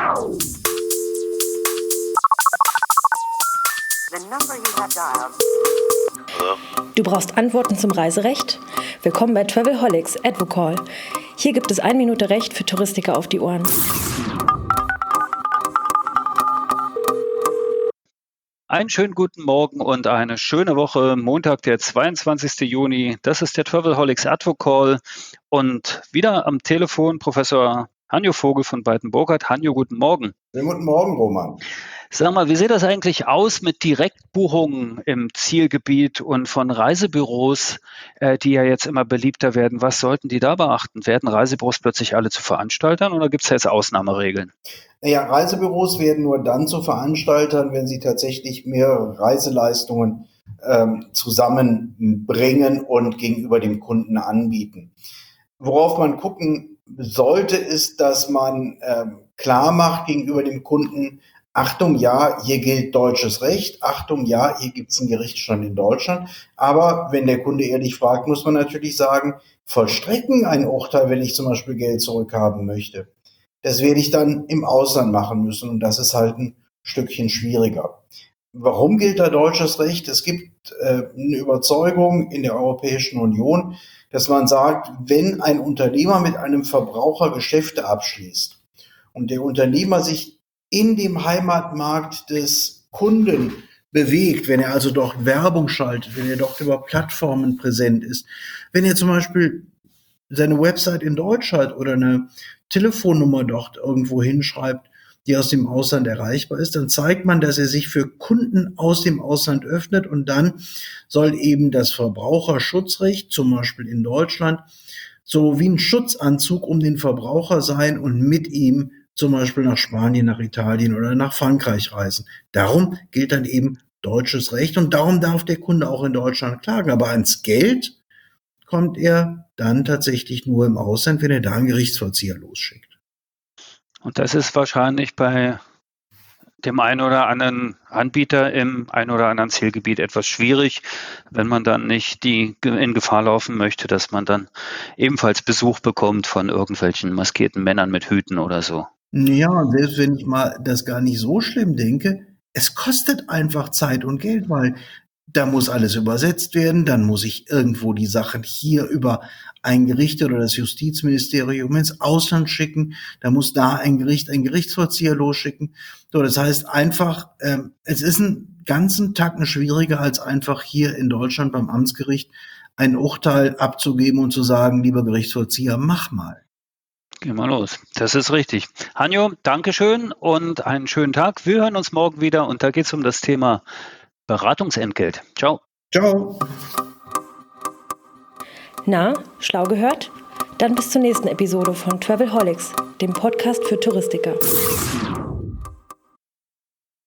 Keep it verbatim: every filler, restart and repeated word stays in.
Du brauchst Antworten zum Reiserecht? Willkommen bei Travelholics Advocall. Hier gibt es eine Minute Recht für Touristiker auf die Ohren. Einen schönen guten Morgen und eine schöne Woche. Montag, der zweiundzwanzigsten Juni. Das ist der Travelholics Advocall. Und wieder am Telefon Professor Hanjo Vogel von Beiten-Burkhardt. Hanjo, guten Morgen. Ja, guten Morgen, Roman. Sag mal, wie sieht das eigentlich aus mit Direktbuchungen im Zielgebiet und von Reisebüros, äh, die ja jetzt immer beliebter werden? Was sollten die da beachten? Werden Reisebüros plötzlich alle zu Veranstaltern oder gibt es jetzt Ausnahmeregeln? Naja, Reisebüros werden nur dann zu Veranstaltern, wenn sie tatsächlich mehrere Reiseleistungen ähm, zusammenbringen und gegenüber dem Kunden anbieten. Worauf man gucken sollte, ist, dass man ähm, klar macht gegenüber dem Kunden: Achtung, ja, hier gilt deutsches Recht. Achtung, ja, hier gibt es einen Gerichtsstand in Deutschland. Aber wenn der Kunde ehrlich fragt, muss man natürlich sagen, vollstrecken ein Urteil, wenn ich zum Beispiel Geld zurückhaben möchte. Das werde ich dann im Ausland machen müssen und das ist halt ein Stückchen schwieriger. Warum gilt da deutsches Recht? Es gibt äh, eine Überzeugung in der Europäischen Union, dass man sagt, wenn ein Unternehmer mit einem Verbraucher Geschäfte abschließt und der Unternehmer sich in dem Heimatmarkt des Kunden bewegt, wenn er also dort Werbung schaltet, wenn er dort über Plattformen präsent ist, wenn er zum Beispiel seine Website in Deutsch hat oder eine Telefonnummer dort irgendwo hinschreibt, die aus dem Ausland erreichbar ist, dann zeigt man, dass er sich für Kunden aus dem Ausland öffnet und dann soll eben das Verbraucherschutzrecht, zum Beispiel in Deutschland, so wie ein Schutzanzug um den Verbraucher sein und mit ihm zum Beispiel nach Spanien, nach Italien oder nach Frankreich reisen. Darum gilt dann eben deutsches Recht und darum darf der Kunde auch in Deutschland klagen. Aber ans Geld kommt er dann tatsächlich nur im Ausland, wenn er da einen Gerichtsvollzieher losschickt. Und das ist wahrscheinlich bei dem einen oder anderen Anbieter im einen oder anderen Zielgebiet etwas schwierig, wenn man dann nicht die in Gefahr laufen möchte, dass man dann ebenfalls Besuch bekommt von irgendwelchen maskierten Männern mit Hüten oder so. Ja, und selbst wenn ich mal das gar nicht so schlimm denke, es kostet einfach Zeit und Geld, weil da muss alles übersetzt werden, dann muss ich irgendwo die Sachen hier über ein Gericht oder das Justizministerium ins Ausland schicken, da muss da ein Gericht einen Gerichtsvollzieher losschicken. So, das heißt einfach, ähm, es ist einen ganzen Tacken schwieriger, als einfach hier in Deutschland beim Amtsgericht ein Urteil abzugeben und zu sagen, lieber Gerichtsvollzieher, mach mal. Geh mal los. Das ist richtig. Hanjo, Dankeschön und einen schönen Tag. Wir hören uns morgen wieder und da geht es um das Thema Beratungsentgelt. Ciao. Ciao. Na, schlau gehört? Dann bis zur nächsten Episode von Travelholics, dem Podcast für Touristiker.